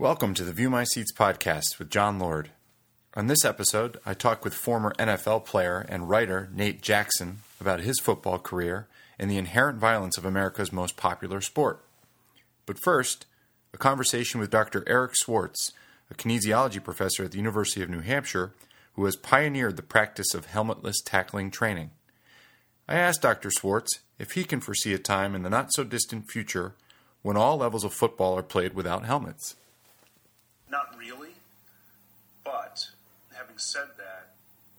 Welcome to the View My Seats podcast with John Lord. On this episode, I talk with former NFL player and writer Nate Jackson about his football career and the inherent violence of America's most popular sport. But first, a conversation with Dr. Eric Schwartz, a kinesiology professor at the University of New Hampshire, who has pioneered the practice of helmetless tackling training. I asked Dr. Schwartz if he can foresee a time in the not-so-distant future when all levels of football are played without helmets. Not really, but having said that,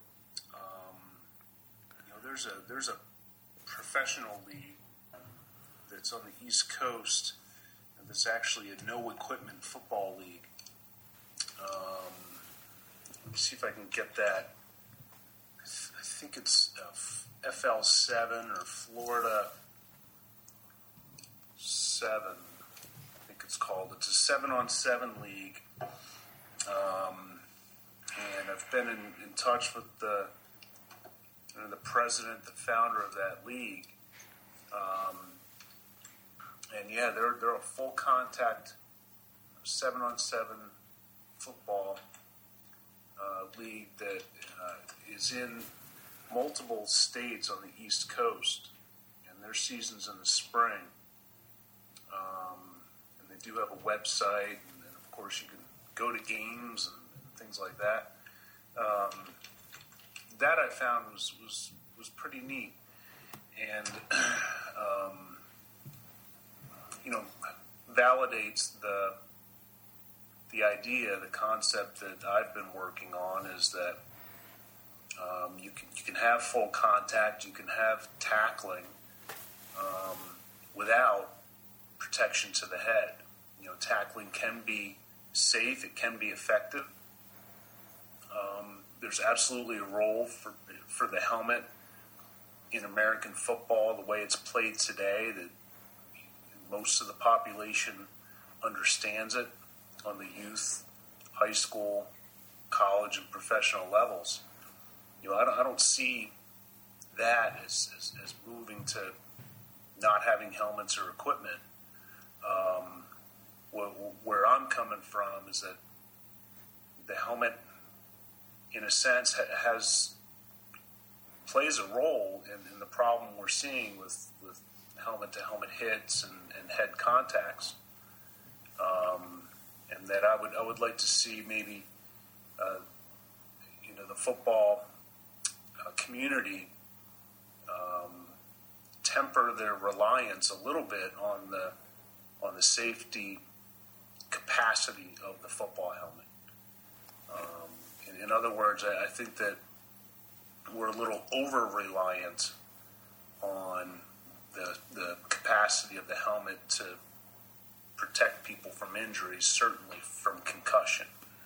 there's a professional league that's on the East Coast, and that's actually a no-equipment football league. Let me see if I can get that. I think it's FL7 or Florida 7. I think it's called. It's a 7-on-7 league. And I've been in touch with the president, the founder of that league. And yeah, they're a full contact 7-on-7 football league that is in multiple states on the East Coast, and their season's in the spring. And they do have a website, and then of course you can go to games and things like that. That I found was pretty neat, and validates the idea, the concept that I've been working on is that you can have full contact, you can have tackling without protection to the head. Tackling can be safe, it can be effective. There's absolutely a role for the helmet in American football, the way it's played today, that most of the population understands it on the youth, high school, college, and professional levels. I don't see that as moving to not having helmets or equipment. Where I'm coming from is that the helmet, in a sense, plays a role in the problem we're seeing with helmet-to-helmet hits and head contacts, and that I would like to see maybe the football community temper their reliance a little bit on the safety capacity of the football helmet. In other words, I think that we're a little over-reliant on the capacity of the helmet to protect people from injuries, certainly from concussion.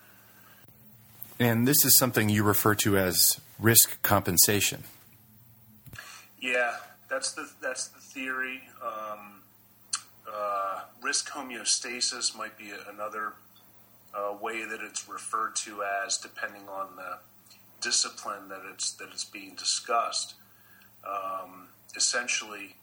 And this is something you refer to as risk compensation. Yeah, that's the theory. Risk homeostasis might be another way that it's referred to as, depending on the discipline that it's being discussed. Essentially,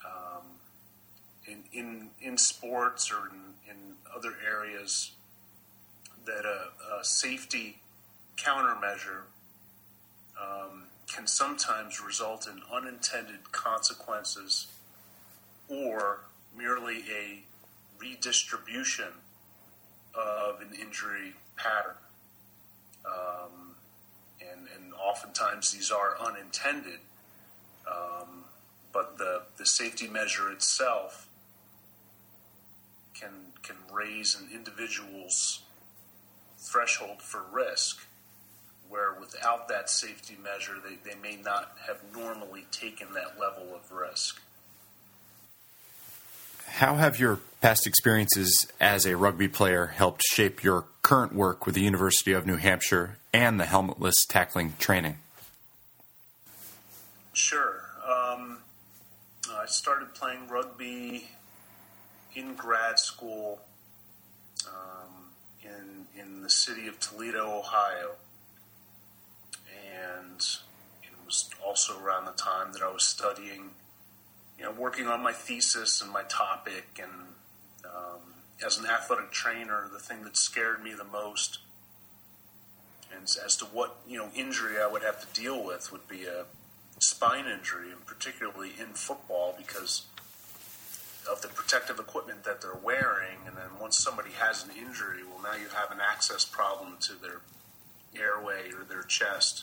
in sports or in other areas, that a safety countermeasure can sometimes result in unintended consequences or merely a redistribution of an injury pattern. And oftentimes these are unintended, but the safety measure itself can raise an individual's threshold for risk, where without that safety measure, they may not have normally taken that level of risk. How have your past experiences as a rugby player helped shape your current work with the University of New Hampshire and the helmetless tackling training? Sure. I started playing rugby in grad school in the city of Toledo, Ohio. And it was also around the time that I was studying, working on my thesis and my topic, and as an athletic trainer, the thing that scared me the most, and as to what injury I would have to deal with, would be a spine injury, and particularly in football because of the protective equipment that they're wearing. And then once somebody has an injury, well, now you have an access problem to their airway or their chest.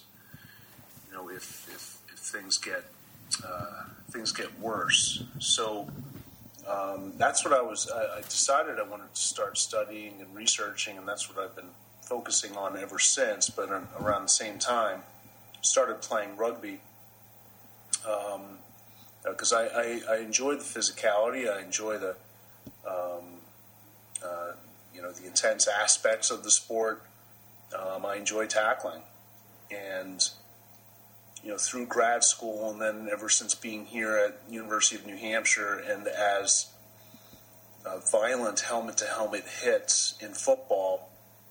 If things get worse. So that's what I decided I wanted to start studying and researching, and that's what I've been focusing on ever since. But around the same time, started playing rugby because I enjoy the physicality. I enjoy the the intense aspects of the sport. I enjoy tackling, and through grad school, and then ever since being here at University of New Hampshire, and as violent helmet-to-helmet hits in football,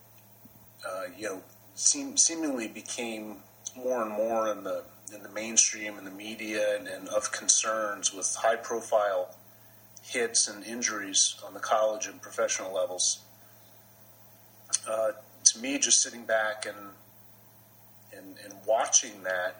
seemingly became more and more in the mainstream and the media, and of concerns with high-profile hits and injuries on the college and professional levels. To me, just sitting back and watching that,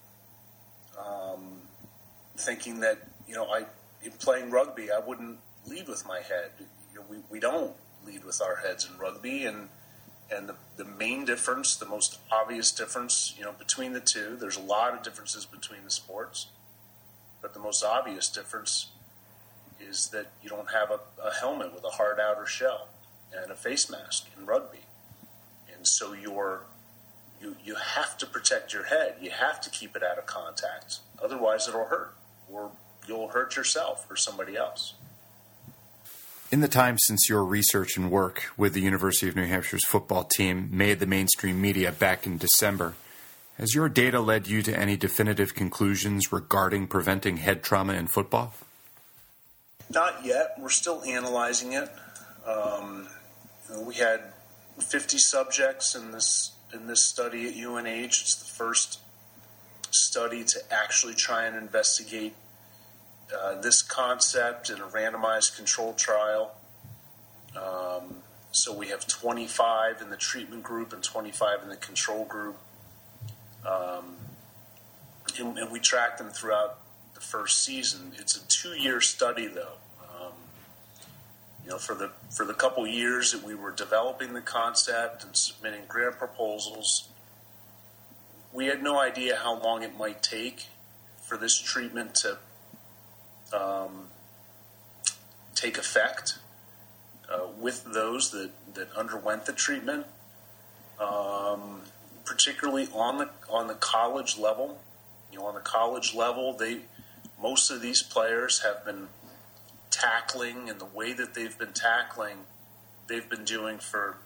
thinking that in playing rugby, I wouldn't lead with my head. We don't lead with our heads in rugby, and the main difference, the most obvious difference, between the two. There's a lot of differences between the sports, but the most obvious difference is that you don't have a helmet with a hard outer shell and a face mask in rugby, and so you have to protect your head. You have to keep it out of contact. Otherwise, it'll hurt, or you'll hurt yourself or somebody else. In the time since your research and work with the University of New Hampshire's football team made the mainstream media back in December, has your data led you to any definitive conclusions regarding preventing head trauma in football? Not yet. We're still analyzing it. We had 50 subjects in this study at UNH. It's the first study to actually try and investigate this concept in a randomized controlled trial. So we have 25 in the treatment group and 25 in the control group. And we tracked them throughout the first season. It's a 2-year study, though. For the couple years that we were developing the concept and submitting grant proposals, we had no idea how long it might take for this treatment to take effect with those that underwent the treatment, particularly on the college level. On the college level, most of these players have been tackling, and the way that they've been tackling, they've been doing for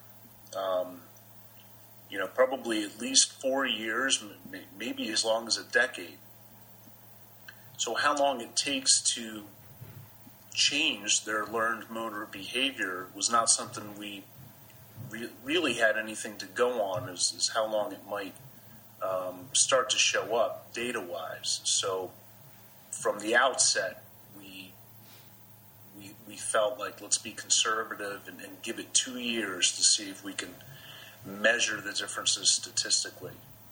probably at least 4 years, maybe as long as a decade. So how long it takes to change their learned motor behavior was not something we really had anything to go on, is how long it might start to show up data-wise. So from the outset, we felt like, let's be conservative and give it 2 years to see if we can measure the differences statistically.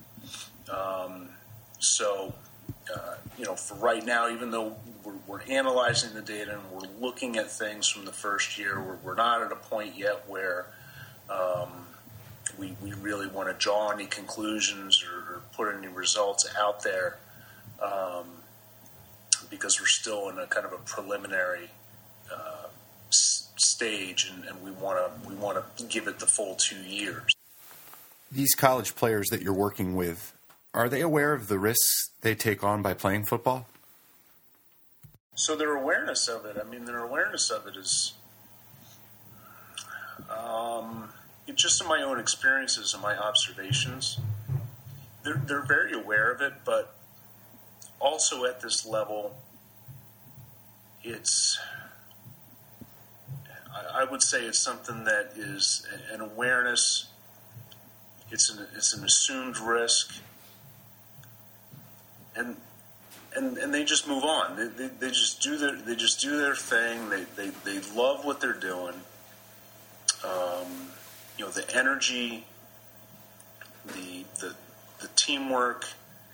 For right now, even though we're analyzing the data and we're looking at things from the first year, we're not at a point yet where we really want to draw any conclusions or put any results out there, because we're still in a kind of a preliminary stage, and we want to give it the full 2 years. These college players that you're working with, are they aware of the risks they take on by playing football? So their awareness of it, is just in my own experiences and my observations. They're very aware of it, but also at this level, I would say it's something that is an awareness. It's an assumed risk, and they just move on. They just do their thing. They love what they're doing, The energy, the teamwork,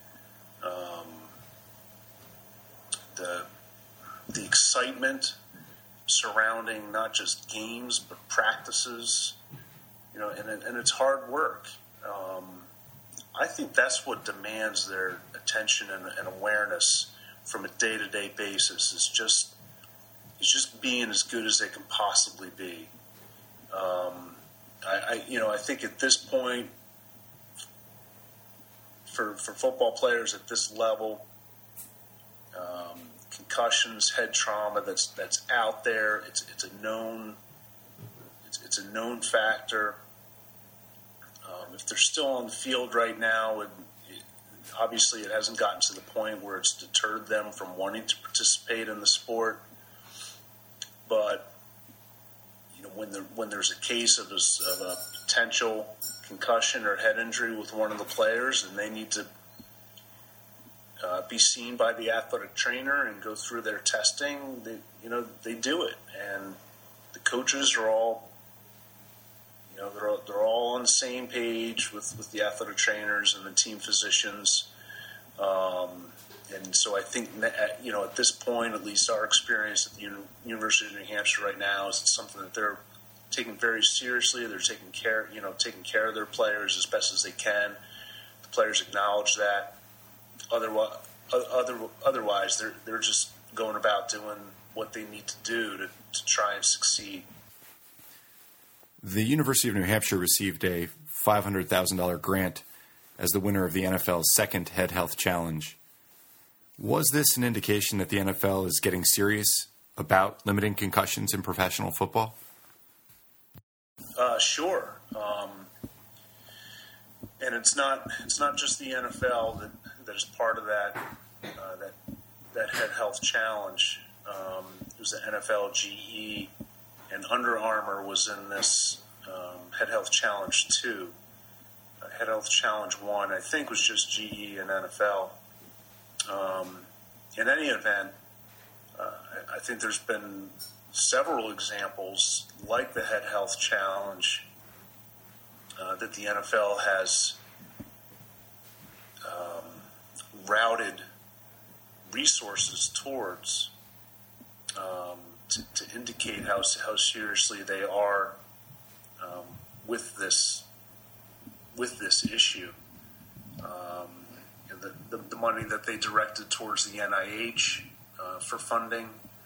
the excitement surrounding not just games but practices, and it's hard work. I think that's what demands their attention and awareness from a day-to-day basis. Is just being as good as they can possibly be. I think at this point, for football players at this level, concussions, head trauma that's out there. It's a known factor. If they're still on the field right now, obviously it hasn't gotten to the point where it's deterred them from wanting to participate in the sport. But when there's a case of a potential concussion or head injury with one of the players, and they need to be seen by the athletic trainer and go through their testing, they do it, and the coaches are all. They're all on the same page with the athletic trainers and the team physicians, and so I think at this point, at least our experience at the University of New Hampshire right now is it's something that they're taking very seriously. They're taking care of their players as best as they can. The players acknowledge that. Otherwise, they're just going about doing what they need to do to try and succeed. The University of New Hampshire received a $500,000 grant as the winner of the NFL's second Head Health Challenge. Was this an indication that the NFL is getting serious about limiting concussions in professional football? Sure. And it's not just the NFL that is part of that Head Health Challenge. It was the NFL, GE, and Under Armour was in this Head Health Challenge 2. Head Health Challenge 1, I think, was just GE and NFL. In any event, I think there's been several examples like the Head Health Challenge that the NFL has routed resources towards to indicate how seriously they are with this issue. The money that they directed towards the NIH for funding,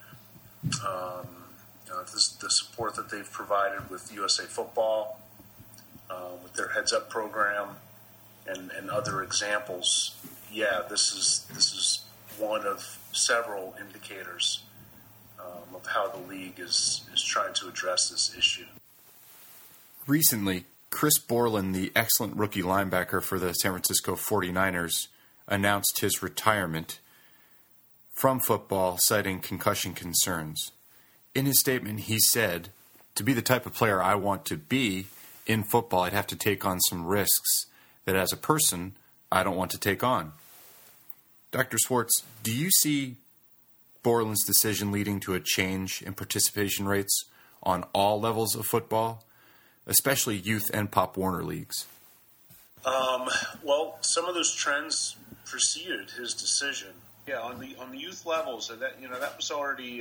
the support that they've provided with USA Football, with their Heads Up program, and other examples. Yeah, this is one of several indicators of how the league is trying to address this issue. Recently, Chris Borland, the excellent rookie linebacker for the San Francisco 49ers, announced his retirement from football, citing concussion concerns. In his statement, he said, "To be the type of player I want to be in football, I'd have to take on some risks that as a person, I don't want to take on." Dr. Swartz, do you see Borland's decision leading to a change in participation rates on all levels of football, especially youth and Pop Warner leagues? Well, some of those trends preceded his decision. Yeah, on the youth levels, that was already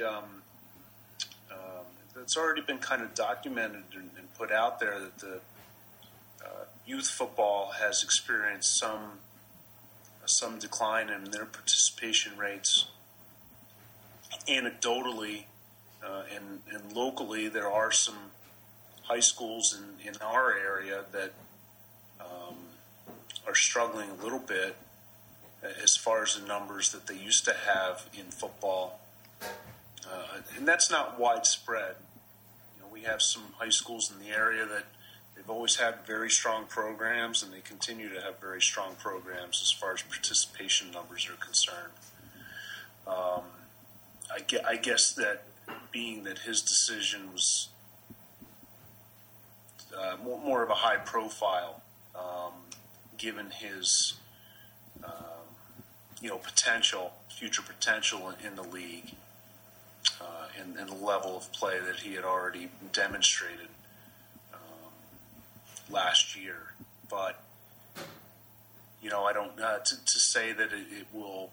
it's already been kind of documented and put out there that the youth football has experienced some decline in their participation rates. Anecdotally and locally, there are some high schools in our area that are struggling a little bit as far as the numbers that they used to have in football. And that's not widespread. We have some high schools in the area that they've always had very strong programs, and they continue to have very strong programs as far as participation numbers are concerned. I guess that being that his decision was more of a high profile, given his future potential in the league, and the level of play that he had already demonstrated. last year. But, I don't, to say that it will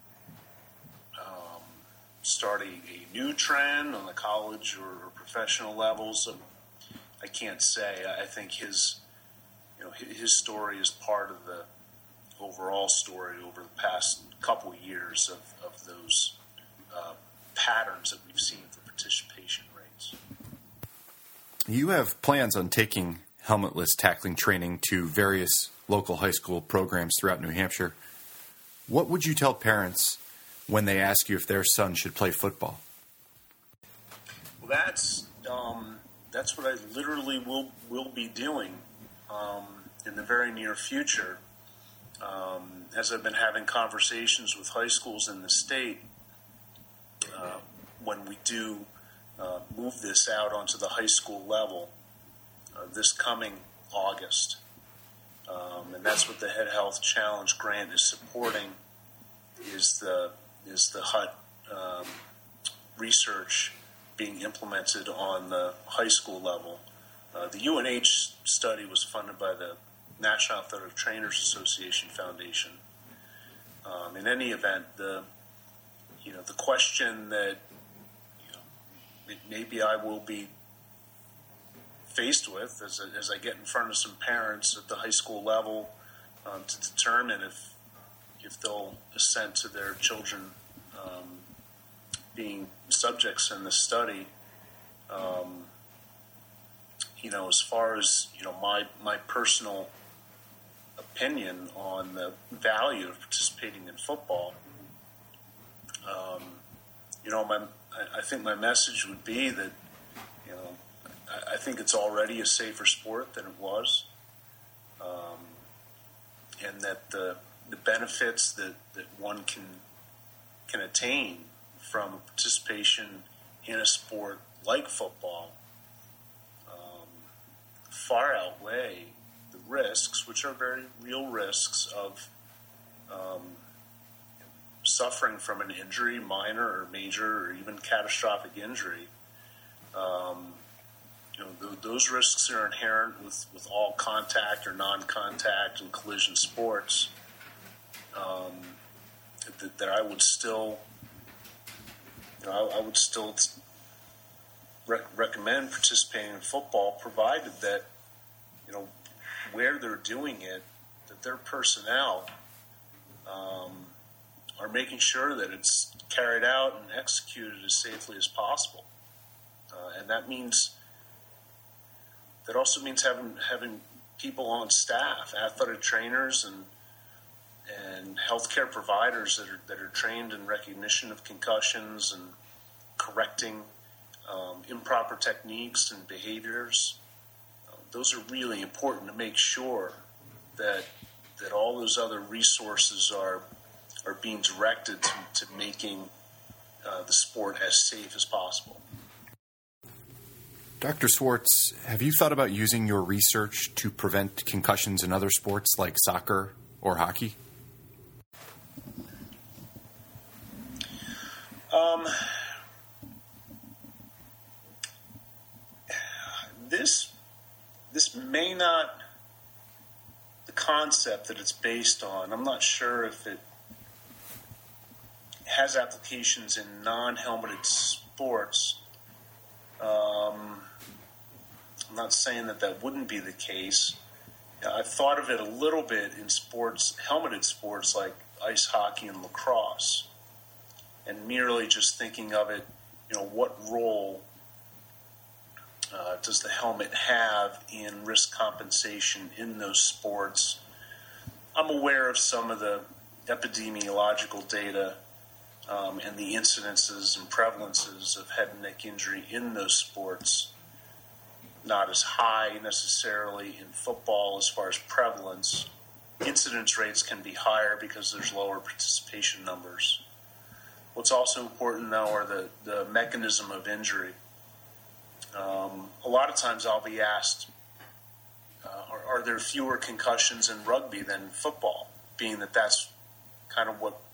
start a new trend on the college or professional levels, I can't say. I think his story is part of the overall story over the past couple of years of those patterns that we've seen for participation rates. You have plans on taking helmetless tackling training to various local high school programs throughout New Hampshire. What would you tell parents when they ask you if their son should play football? Well, that's what I literally will be doing in the very near future. As I've been having conversations with high schools in the state, when we do move this out onto the high school level this coming August. And that's what the Head Health Challenge grant is supporting, is the HUT research being implemented on the high school level. The UNH study was funded by the National Athletic Trainers Association Foundation. In any event, the question that maybe I will be faced with as I get in front of some parents at the high school level to determine if they'll assent to their children being subjects in the study. As far as my personal opinion on the value of participating in football, I think my message would be that I think it's already a safer sport than it was, and that the benefits that one can attain from participation in a sport like football far outweigh the risks, which are very real risks, of suffering from an injury, minor or major or even catastrophic injury. Those risks are inherent with all contact or non-contact and collision sports. That I would still, recommend participating in football, provided that where they're doing it, that their personnel are making sure that it's carried out and executed as safely as possible, and that also means having people on staff, athletic trainers and healthcare providers that are trained in recognition of concussions and correcting improper techniques and behaviors. Those are really important to make sure that all those other resources are being directed to making the sport as safe as possible. Dr. Swartz, have you thought about using your research to prevent concussions in other sports like soccer or hockey? This may not, the concept that it's based on, I'm not sure if it has applications in non-helmeted sports. I'm not saying that wouldn't be the case. I've thought of it a little bit in sports, helmeted sports like ice hockey and lacrosse, and merely just thinking of it, what role does the helmet have in risk compensation in those sports? I'm aware of some of the epidemiological data and the incidences and prevalences of head and neck injury in those sports. Not as high necessarily in football as far as prevalence. Incidence rates can be higher because there's lower participation numbers. What's also important, though, are the mechanism of injury. A lot of times I'll be asked, are there fewer concussions in rugby than football, being that that's kind of what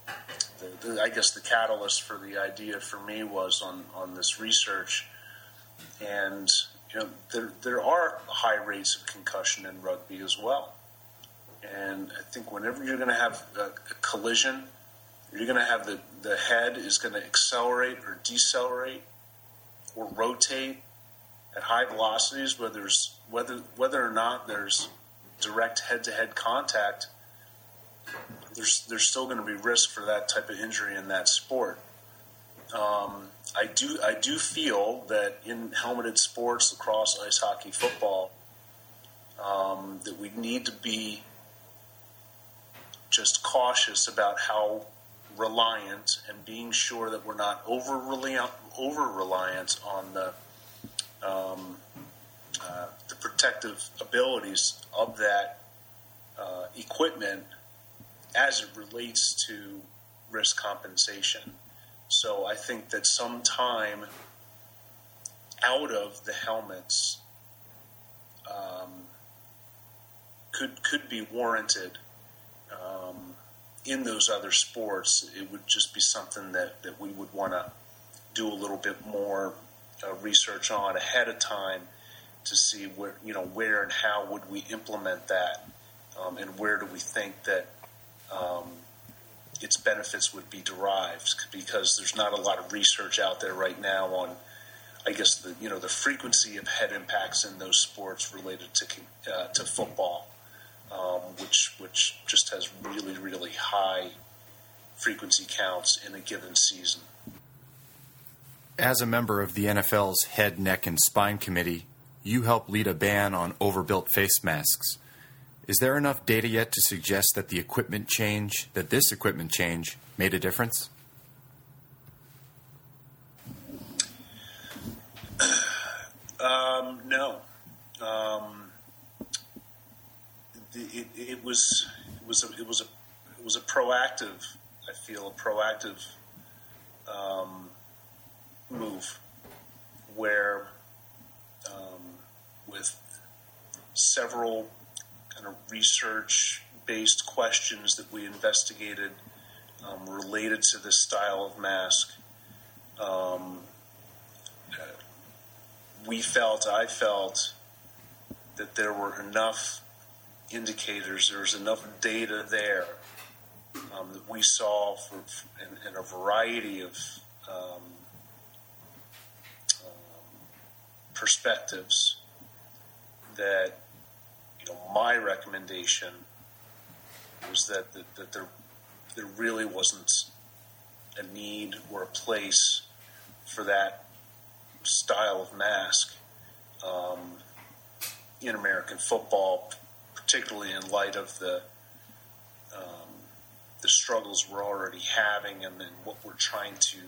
I guess the catalyst for the idea for me was on this research. And there are high rates of concussion in rugby as well. And I think whenever you're going to have a collision, you're going to have the head is going to accelerate or decelerate or rotate at high velocities, whether or not there's direct head-to-head contact. There's still going to be risk for that type of injury in that sport. I do feel that in helmeted sports, lacrosse, ice hockey, football, that we need to be just cautious about how reliant and being sure that we're not over reliant on the protective abilities of that equipment as it relates to risk compensation. So I think that some time out of the helmets could be warranted. In those other sports, it would just be something that we would want to do a little bit more research on ahead of time to see where and how would we implement that, and where do we think that its benefits would be derived, because there's not a lot of research out there right now on, I guess, the frequency of head impacts in those sports related to football, which just has really, really high frequency counts in a given season. As a member of the NFL's Head, Neck, and Spine Committee, you help lead a ban on overbuilt face masks. Is there enough data yet to suggest that this equipment change made a difference? No. It was a proactive. I feel a proactive move where, with several kind of research-based questions that we investigated related to this style of mask, I felt that there were enough indicators, there was enough data there that we saw in a variety of perspectives that my recommendation was that there really wasn't a need or a place for that style of mask in American football, particularly in light of the struggles we're already having, and then what we're trying to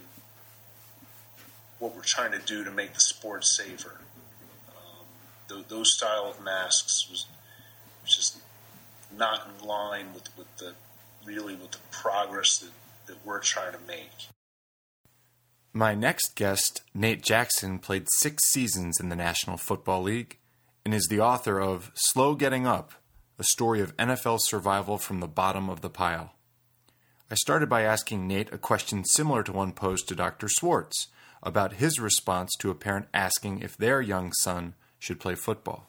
do to make the sport safer. Those style of masks was just not in line with the progress that we're trying to make. My next guest, Nate Jackson, played 6 seasons in the National Football League and is the author of Slow Getting Up, a story of NFL survival from the bottom of the pile. I started by asking Nate a question similar to one posed to Dr. Swartz about his response to a parent asking if their young son should play football.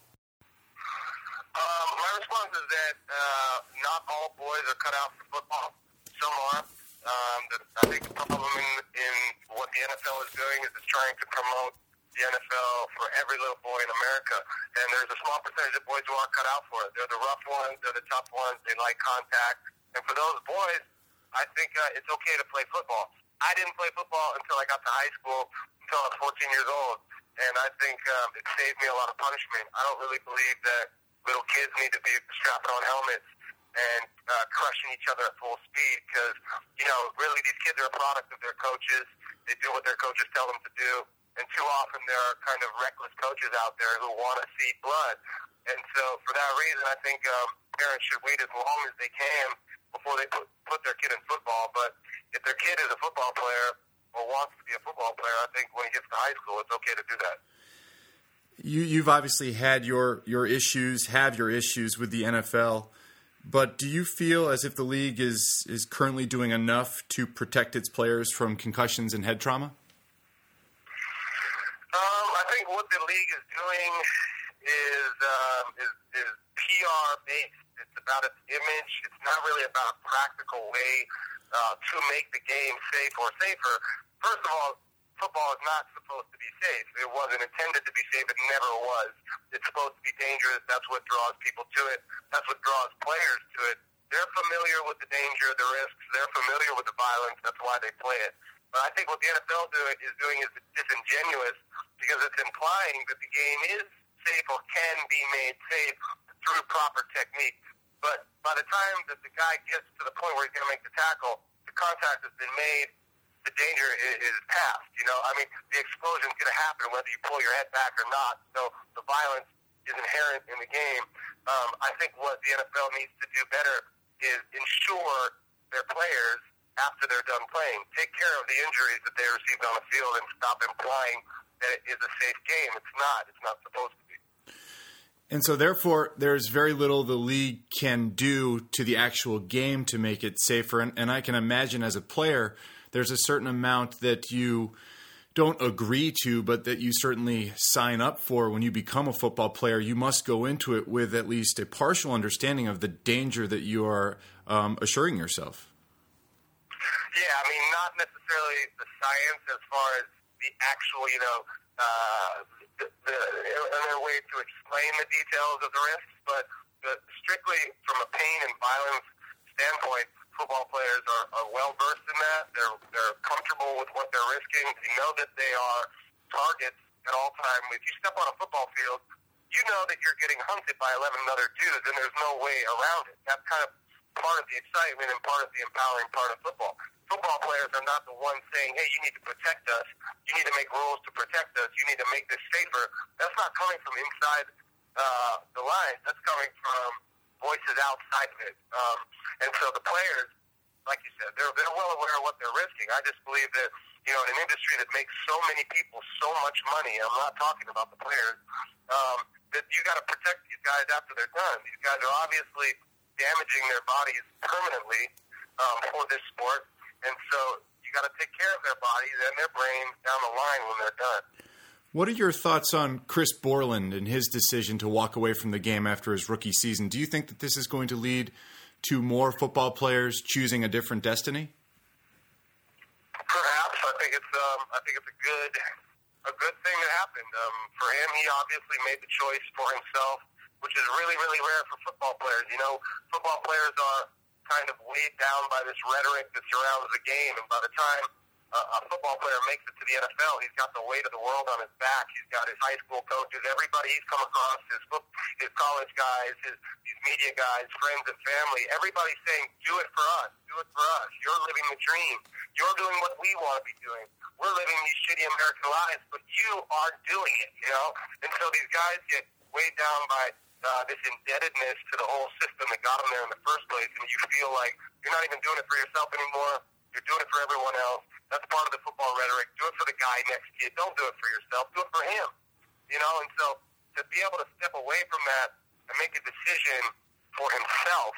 My response is that not all boys are cut out for football. Some are. I think the problem in what the NFL is doing is it's trying to promote the NFL for every little boy in America. And there's a small percentage of boys who aren't cut out for it. They're the rough ones. They're the tough ones. They like contact. And for those boys, I think it's okay to play football. I didn't play football until I got to high school, until I was 14 years old. And I think it saved me a lot of punishment. I don't really believe that little kids need to be strapping on helmets and crushing each other at full speed, because, really these kids are a product of their coaches. They do what their coaches tell them to do. And too often there are kind of reckless coaches out there who want to see blood. And so for that reason, I think parents should wait as long as they can before they put their kid in football. But if their kid is a football player or wants to be a football player, I think when he gets to high school, it's okay to do that. You've obviously had your issues with the NFL, but do you feel as if the league is currently doing enough to protect its players from concussions and head trauma? I think what the league is doing is PR based. It's about its image. It's not really about a practical way to make the game safe or safer. First of all, football is not supposed to be safe. It wasn't intended to be safe. It never was. It's supposed to be dangerous. That's what draws people to it. That's what draws players to it. They're familiar with the danger, the risks. They're familiar with the violence. That's why they play it. But I think what the NFL is doing is disingenuous because it's implying that the game is safe or can be made safe through proper technique. But by the time that the guy gets to the point where he's going to make the tackle, the contact has been made, the danger is past. I mean, the explosion is going to happen whether you pull your head back or not. So the violence is inherent in the game. I think what the NFL needs to do better is ensure their players, after they're done playing, take care of the injuries that they received on the field and stop implying that it is a safe game. It's not. It's not supposed to be. And so, therefore, there's very little the league can do to the actual game to make it safer. And I can imagine as a player, there's a certain amount that you don't agree to, but that you certainly sign up for when you become a football player. You must go into it with at least a partial understanding of the danger that you are assuring yourself. Yeah, I mean, not necessarily the science as far as the actual, another way to explain the details of the risks, but strictly from a pain and violence standpoint, football players are well versed in that. They're comfortable with what they're risking. They know that they are targets at all time. If you step on a football field, you know that you're getting hunted by 11 other dudes, and there's no way around it. That's kind of part of the excitement and part of the empowering part of football. Football players are not the ones saying, hey, you need to protect us. You need to make rules to protect us. You need to make this safer. That's not coming from inside the lines. That's coming from voices outside of it. And so the players, like you said, they're well aware of what they're risking. I just believe that, in an industry that makes so many people so much money, I'm not talking about the players, that you got to protect these guys after they're done. These guys are obviously damaging their bodies permanently for this sport. And so you got to take care of their bodies and their brains down the line when they're done. What are your thoughts on Chris Borland and his decision to walk away from the game after his rookie season? Do you think that this is going to lead to more football players choosing a different destiny? Perhaps. I think it's a good thing that happened. For him, he obviously made the choice for himself, which is really, really rare for football players. Football players are kind of weighed down by this rhetoric that surrounds the game, and by the time a football player makes it to the NFL, he's got the weight of the world on his back. He's got his high school coaches, everybody he's come across, his college guys, these media guys, friends and family, everybody's saying, do it for us, do it for us. You're living the dream. You're doing what we want to be doing. We're living these shitty American lives, but you are doing it, And so these guys get weighed down by this indebtedness to the whole system that got them there in the first place, and you feel like you're not even doing it for yourself anymore. You're doing it for everyone else. That's part of the football rhetoric. Do it for the guy next to you. Don't do it for yourself. Do it for him. And so to be able to step away from that and make a decision for himself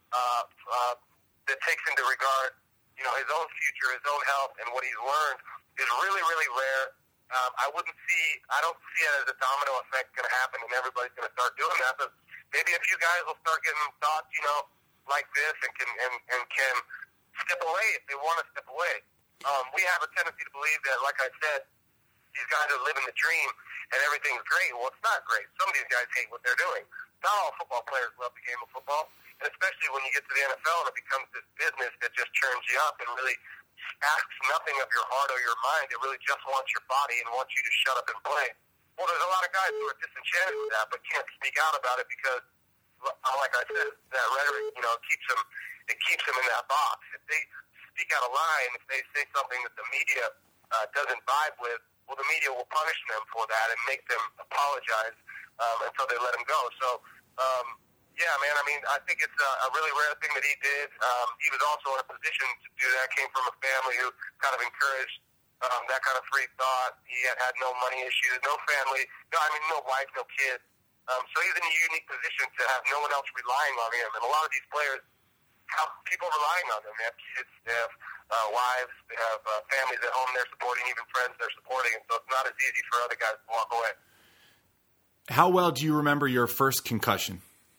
that takes into regard, his own future, his own health, and what he's learned is really, really rare. I don't see it as a domino effect going to happen and everybody's going to start doing that, but maybe a few guys will start getting thoughts, like this and can step away if they want to step away. We have a tendency to believe that, like I said, these guys are living the dream and everything's great. Well, it's not great. Some of these guys hate what they're doing. Not all football players love the game of football, and especially when you get to the NFL and it becomes this business that just churns you up and really asks nothing of your heart or your mind. It really just wants your body and wants you to shut up and play. Well, there's a lot of guys who are disenchanted with that but can't speak out about it because, like I said, that rhetoric, keeps them in that box. If they speak out of line, if they say something that the media doesn't vibe with, well, the media will punish them for that and make them apologize until they let them go. So, yeah, man, I think it's a really rare thing that he did. He was also in a position to do that, came from a family who kind of encouraged that kind of free thought. He had no money issues, no family, no wife, no kids. So he's in a unique position to have no one else relying on him. And a lot of these players how people relying on them. They have kids, they have wives, they have families at home they're supporting, even friends they're supporting, and so it's not as easy for other guys to walk away. How well do you remember your first concussion?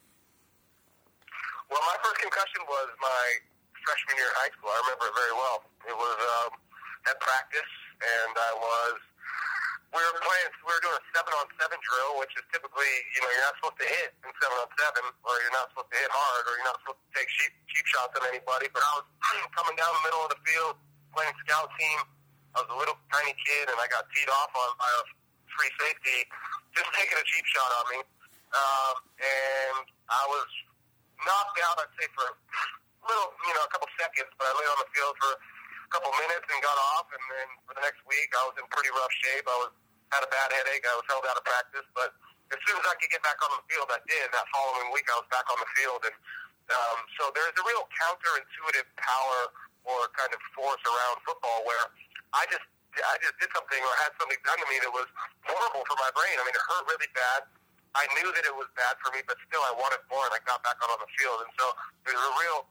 Well, my first concussion was my freshman year in high school. I remember it very well. It was at practice, and we were doing a 7-on-7 drill, which is typically, you're not supposed to hit in 7-on-7, or you're not supposed to hit hard, or you're not supposed to take cheap shots on anybody. But I was coming down the middle of the field, playing scout team. I was a little tiny kid, and I got teed off on by a free safety, just taking a cheap shot on me. And I was knocked out, I'd say, for a little, a couple seconds, but I lay on the field for a couple minutes and got off, and then for the next week, I was in pretty rough shape. I had a bad headache. I was held out of practice, but as soon as I could get back on the field, I did. That following week, I was back on the field, and so there's a real counterintuitive power or kind of force around football where I just did something or had something done to me that was horrible for my brain. I mean, it hurt really bad. I knew that it was bad for me, but still I wanted more, and I got back on the field. And so there's a real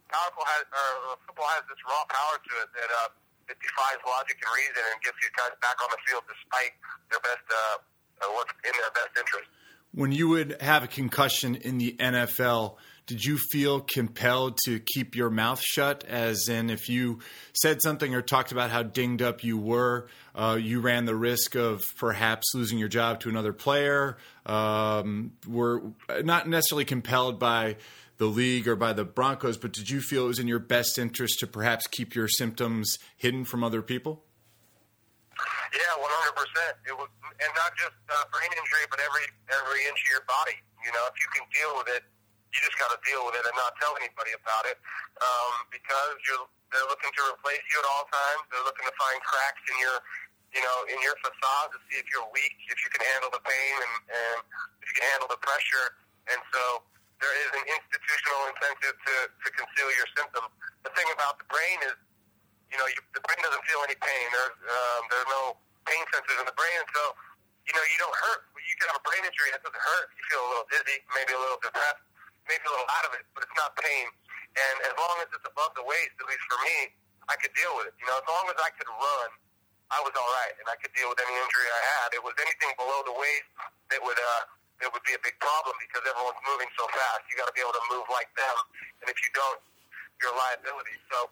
football has this raw power to it that it defies logic and reason and gets you guys back on the field despite their best, what's in their best interest. When you would have a concussion in the NFL, did you feel compelled to keep your mouth shut? As in, if you said something or talked about how dinged up you were, you ran the risk of perhaps losing your job to another player? Were not necessarily compelled by the league or by the Broncos, but did you feel it was in your best interest to perhaps keep your symptoms hidden from other people? Yeah, 100%. It was, and not just brain injury, but every inch of your body. If you can deal with it, you just got to deal with it and not tell anybody about it, because they're looking to replace you at all times. They're looking to find cracks in your facade to see if you're weak, if you can handle the pain, and if you can handle the pressure. And so there is an institutional incentive to conceal your symptoms. The thing about the brain is, the brain doesn't feel any pain. There's no pain sensors in the brain, so you don't hurt. You can have a brain injury that doesn't hurt. You feel a little dizzy, maybe a little depressed, maybe a little out of it, but it's not pain. And as long as it's above the waist, at least for me, I could deal with it. As long as I could run, I was all right, and I could deal with any injury I had. It was anything below the waist that would be a big problem because everyone's moving so fast. You got to be able to move like them, and if you don't, you're a liability. So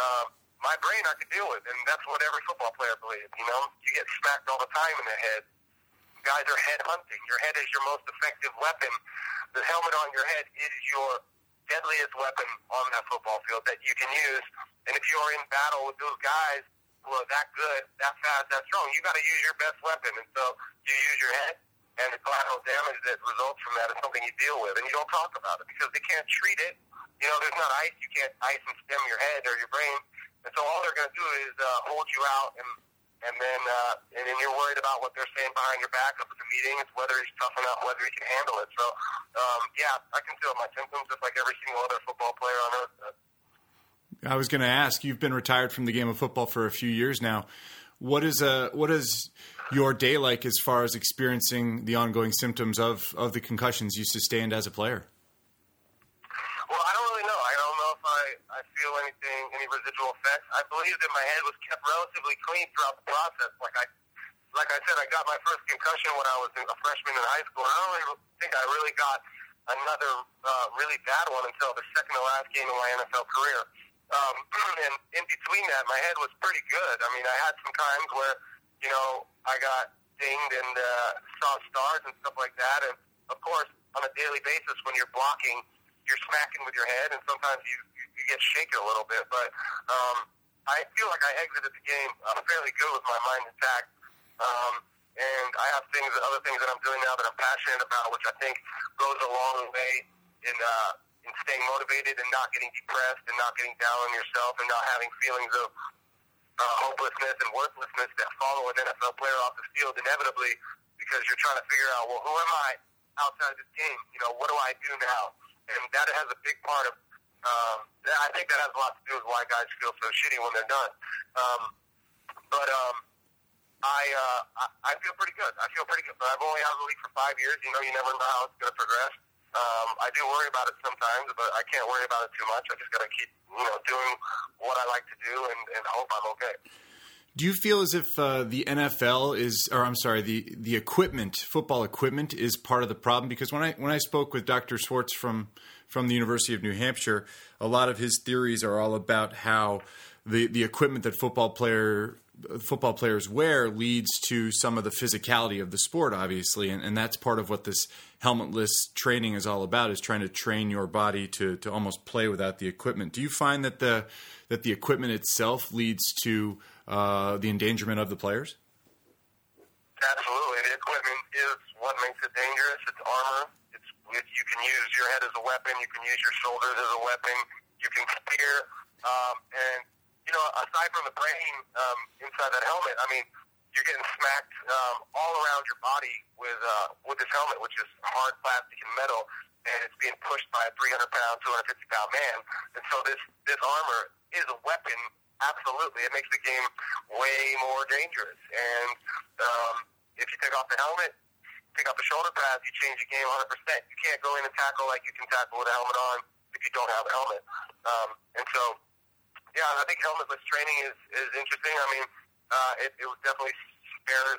my brain I could deal with, and that's what every football player believes. You get smacked all the time in the head. Guys are head hunting. Your head is your most effective weapon. The helmet on your head is your deadliest weapon on that football field that you can use. And if you're in battle with those guys who are that good, that fast, that strong, you got to use your best weapon. And so you use your head, and the collateral damage that results from that is something you deal with, and you don't talk about it because they can't treat it. There's not ice. You can't ice and stem your head or your brain. And so all they're going to do is hold you out, and then you're worried about what they're saying behind your back up at the meeting. It's whether he's tough enough, whether he can handle it. So, I can feel my symptoms just like every single other football player on earth does. I was going to ask, you've been retired from the game of football for a few years now. What is your day like as far as experiencing the ongoing symptoms of the concussions you sustained as a player? Well, I don't really know. I don't know if I feel any residual effects. I believe that my head was kept relatively clean throughout the process. Like I said, I got my first concussion when I was a freshman in high school. I don't really think I really got another really bad one until the second to last game of my NFL career. And in between that, my head was pretty good. I mean, I had some times where, I got dinged and saw stars and stuff like that. And, of course, on a daily basis when you're blocking, you're smacking with your head, and sometimes you get shaken a little bit. But I feel like I exited the game fairly good with my mind intact. And I have other things that I'm doing now that I'm passionate about, which I think goes a long way in staying motivated and not getting depressed and not getting down on yourself and not having feelings of hopelessness and worthlessness that follow an NFL player off the field inevitably because you're trying to figure out, well, who am I outside this game? What do I do now? And that has a big part of I think that has a lot to do with why guys feel so shitty when they're done. I feel pretty good. But I've only had the league for 5 years. You never know how it's going to progress. I do worry about it sometimes, but I can't worry about it too much. I just got to keep, doing what I like to do and hope I'm okay. Do you feel as if the NFL the equipment, football equipment, is part of the problem? Because when I spoke with Dr. Schwartz from the University of New Hampshire, a lot of his theories are all about how the equipment that football players wear leads to some of the physicality of the sport, obviously, and that's part of what this helmetless training is all about, is trying to train your body to almost play without the equipment. Do you find that the equipment itself leads to the endangerment of the players? Absolutely. The equipment is what makes it dangerous. It's armor. You can use your head as a weapon. You can use your shoulders as a weapon. You can spear. And aside from the brain inside that helmet, I mean, you're getting smacked all around your body with this helmet, which is hard plastic and metal, and it's being pushed by a 300-pound, 250-pound man. And so this armor is a weapon. Absolutely, it makes the game way more dangerous. And if you take off the helmet, take off the shoulder pads, you change the game 100%. You can't go in and tackle like you can tackle with a helmet on if you don't have a helmet. And so, yeah, I think helmetless training is interesting. I mean, it definitely spares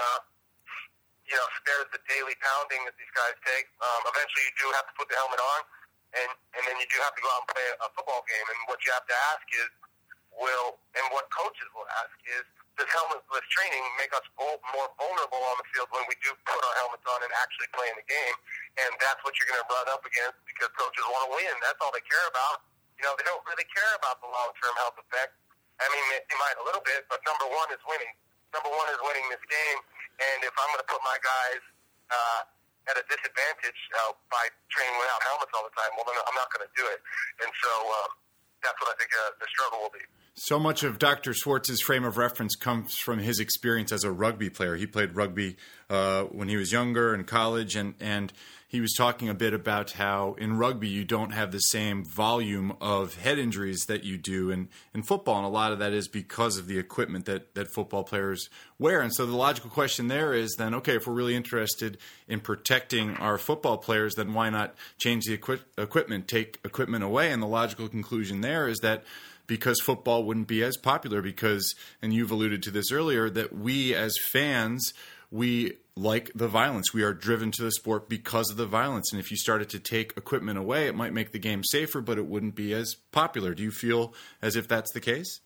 the daily pounding that these guys take. Eventually, you do have to put the helmet on, and then you do have to go out and play a football game. And what you have to ask is, and what coaches will ask is, does helmetless training make us more vulnerable on the field when we do put our helmets on and actually play in the game? And that's what you're going to run up against, because coaches want to win. That's all they care about. They don't really care about the long-term health effect. I mean, they might a little bit, but number one is winning. Number one is winning this game. And if I'm going to put my guys at a disadvantage by training without helmets all the time, well, then I'm not going to do it. And so that's what I think the struggle will be. So much of Dr. Schwartz's frame of reference comes from his experience as a rugby player. He played rugby when he was younger in college, and he was talking a bit about how in rugby you don't have the same volume of head injuries that you do in football, and a lot of that is because of the equipment that football players wear. And so the logical question there is then, okay, if we're really interested in protecting our football players, then why not change the equipment, take equipment away? And the logical conclusion there is that because football wouldn't be as popular, because, and you've alluded to this earlier, that we as fans, we like the violence. We are driven to the sport because of the violence. And if you started to take equipment away, it might make the game safer, but it wouldn't be as popular. Do you feel as if that's the case?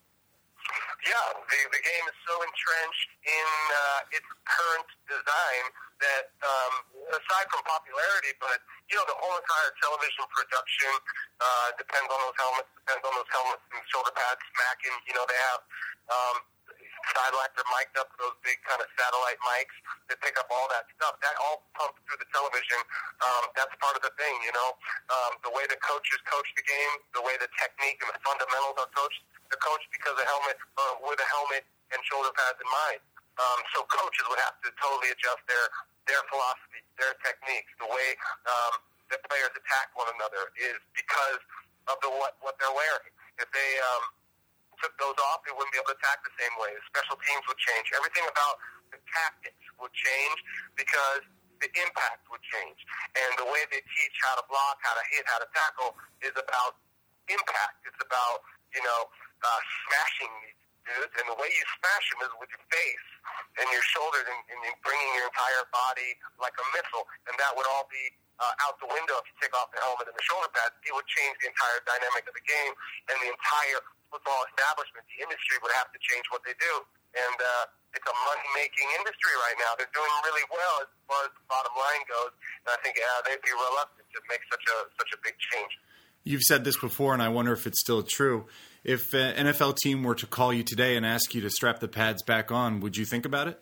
Yeah, the game is so entrenched in its current design that, aside from popularity, but, the whole entire television production depends on those helmets and shoulder pads smacking. They have sidelines are mic'd up, those big kind of satellite mics that pick up all that stuff. That all pumps through the television. That's part of the thing, the way the coaches coach the game, the way the technique and the fundamentals are coached. They're coached because of helmet, with a helmet and shoulder pads in mind. So coaches would have to totally adjust their philosophy, their techniques, the way the players attack one another is because of what they're wearing. If they took those off, they wouldn't be able to attack the same way. The special teams would change. Everything about the tactics would change because the impact would change. And the way they teach how to block, how to hit, how to tackle is about impact. It's about, smashing these dudes. And the way you smash them is with your face and your shoulders and bringing your entire body like a missile. And that would all be out the window if you take off the helmet and the shoulder pads. It would change the entire dynamic of the game, and the entire football establishment, the industry, would have to change what they do. And it's a money-making industry right now. They're doing really well as far as the bottom line goes, and I think they'd be reluctant to make such a big change. You've said this before, and I wonder if it's still true. If an NFL team were to call you today and ask you to strap the pads back on, would you think about it?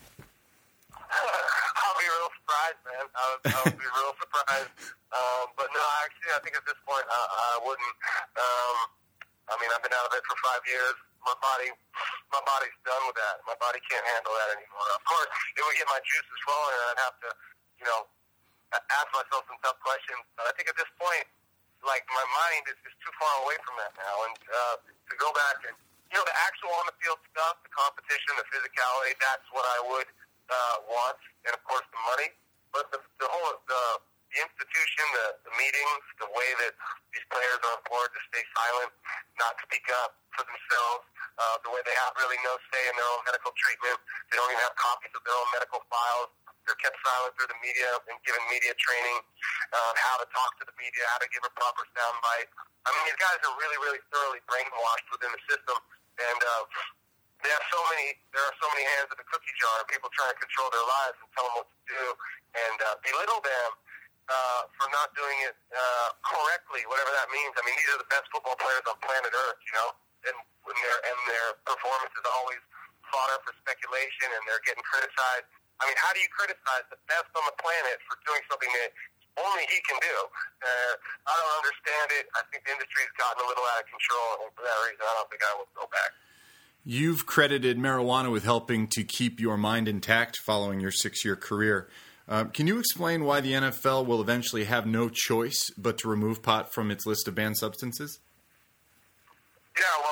I'll be real surprised, man. I would be real surprised. But no, actually, I think at this point I wouldn't. I've been out of it for 5 years. My body's done with that. My body can't handle that anymore. Of course, it would get my juices flowing, and I'd have to, ask myself some tough questions. But I think at this point, my mind is too far away from that now. And to go back and, the actual on-the-field stuff, the competition, the physicality, that's what I would want. And, of course, the money. But the the institution, the meetings, the way that these players are implored to stay silent, not speak up for themselves, the way they have really no say in their own medical treatment. They don't even have copies of their own medical files. They're kept silent through the media and given media training, how to talk to the media, how to give a proper soundbite. I mean, these guys are really, really thoroughly brainwashed within the system, and there are so many hands in the cookie jar, and people trying to control their lives and tell them what to do, and belittle them for not doing it correctly, whatever that means. I mean, these are the best football players on planet Earth, you know, and their performance is always fodder for speculation, and they're getting criticized. I mean, how do you criticize the best on the planet for doing something that only he can do? I don't understand it. I think the industry has gotten a little out of control, and for that reason, I don't think I will go back. You've credited marijuana with helping to keep your mind intact following your 6-year career. Can you explain why the NFL will eventually have no choice but to remove pot from its list of banned substances? Yeah, well,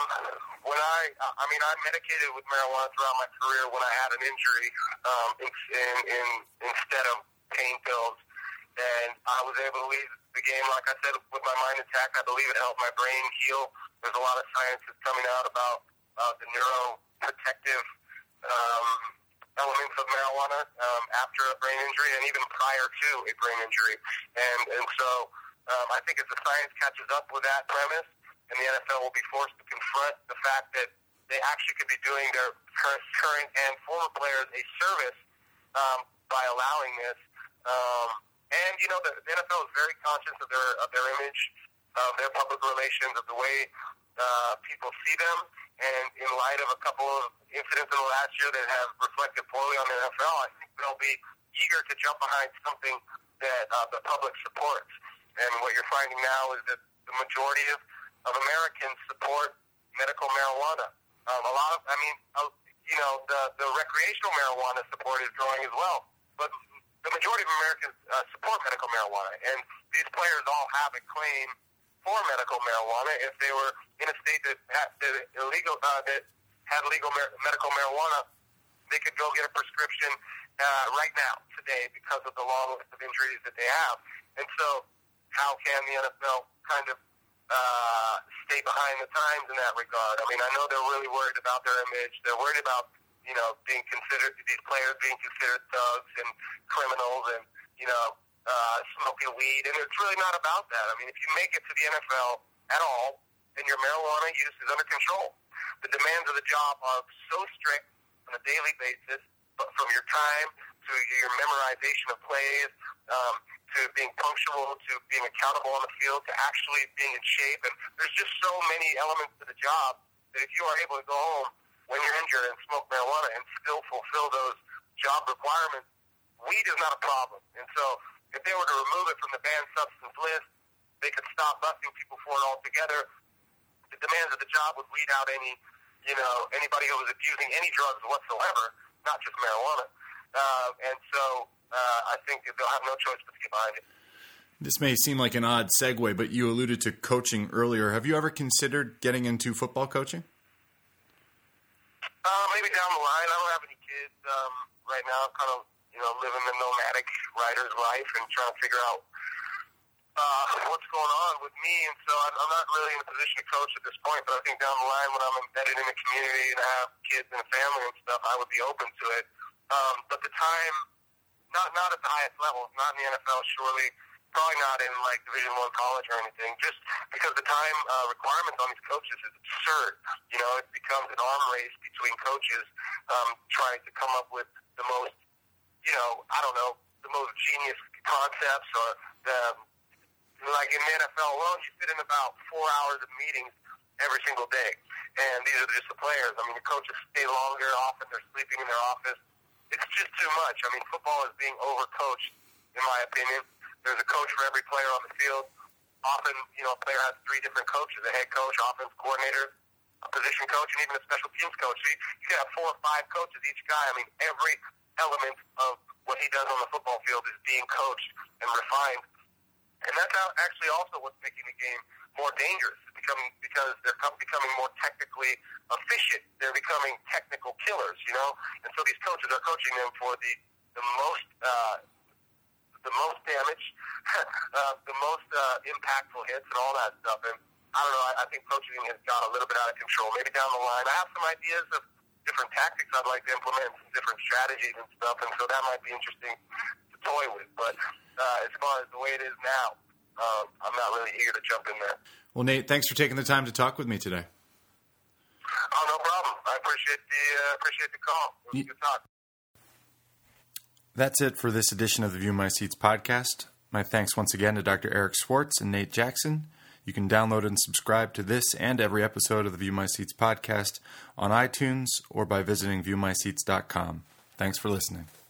I medicated with marijuana throughout my career when I had an injury instead of pain pills, and I was able to leave the game, like I said, with my mind intact. I believe it helped my brain heal. There's a lot of science that's coming out about the neuroprotective elements of marijuana after a brain injury and even prior to a brain injury. And so I think as the science catches up with that premise, and the NFL will be forced to confront the fact that they actually could be doing their current and former players a service by allowing this. And, you know, the NFL is very conscious of their image, of their public relations, of the way people see them. And in light of a couple of incidents in the last year that have reflected poorly on the NFL, I think they'll be eager to jump behind something that the public supports. And what you're finding now is that the majority of Americans support medical marijuana. The recreational marijuana support is growing as well. But the majority of Americans support medical marijuana. And these players all have a claim for medical marijuana. If they were in a state that had legal medical marijuana, they could go get a prescription right now, today, because of the long list of injuries that they have. And so how can the NFL kind of stay behind the times in that regard? I mean, I know they're really worried about their image. They're worried about, you know, these players being considered thugs and criminals and, you know, smoking weed. And it's really not about that. I mean, if you make it to the NFL at all, then your marijuana use is under control. The demands of the job are so strict on a daily basis, but from your time to your memorization of plays, to being punctual, to being accountable on the field, to actually being in shape. And there's just so many elements to the job that if you are able to go home when you're injured and smoke marijuana and still fulfill those job requirements, weed is not a problem. And so if they were to remove it from the banned substance list, they could stop busting people for it altogether. The demands of the job would weed out anybody who was abusing any drugs whatsoever, not just marijuana. And so I think they'll have no choice but to get behind it. This may seem like an odd segue, but you alluded to coaching earlier. Have you ever considered getting into football coaching? Maybe down the line. I don't have any kids right now. I'm kind of, living the nomadic writer's life and trying to figure out what's going on with me. And so I'm not really in a position to coach at this point, but I think down the line when I'm embedded in the community and I have kids and a family and stuff, I would be open to it. But the time, not at the highest level, not in the NFL, surely, probably not in like Division I college or anything, just because the time requirements on these coaches is absurd. It becomes an arm race between coaches trying to come up with the most, the most genius concepts, or like in the NFL alone, you sit in about 4 hours of meetings every single day. And these are just the players. I mean, the coaches stay longer. Often they're sleeping in their office. It's just too much. I mean, football is being overcoached, in my opinion. There's a coach for every player on the field. Often, a player has 3 different coaches: a head coach, offense coordinator, a position coach, and even a special teams coach. So you can have 4 or 5 coaches, each guy. I mean, every element of what he does on the football field is being coached and refined. And that's actually also what's making the game more dangerous, because they're becoming more technically efficient. They're becoming technical killers, And so these coaches are coaching them for the most the most damage, the most impactful hits, and all that stuff. And I don't know, I think coaching has got a little bit out of control. Maybe down the line, I have some ideas of different tactics I'd like to implement, some different strategies and stuff, and so that might be interesting to toy with. But as far as the way it is now, I'm not really eager to jump in there. Well, Nate, thanks for taking the time to talk with me today. Oh, no problem. I appreciate the call. It was a good talk. That's it for this edition of the View My Seats podcast. My thanks once again to Dr. Eric Schwartz and Nate Jackson. You can download and subscribe to this and every episode of the View My Seats podcast on iTunes or by visiting viewmyseats.com. Thanks for listening.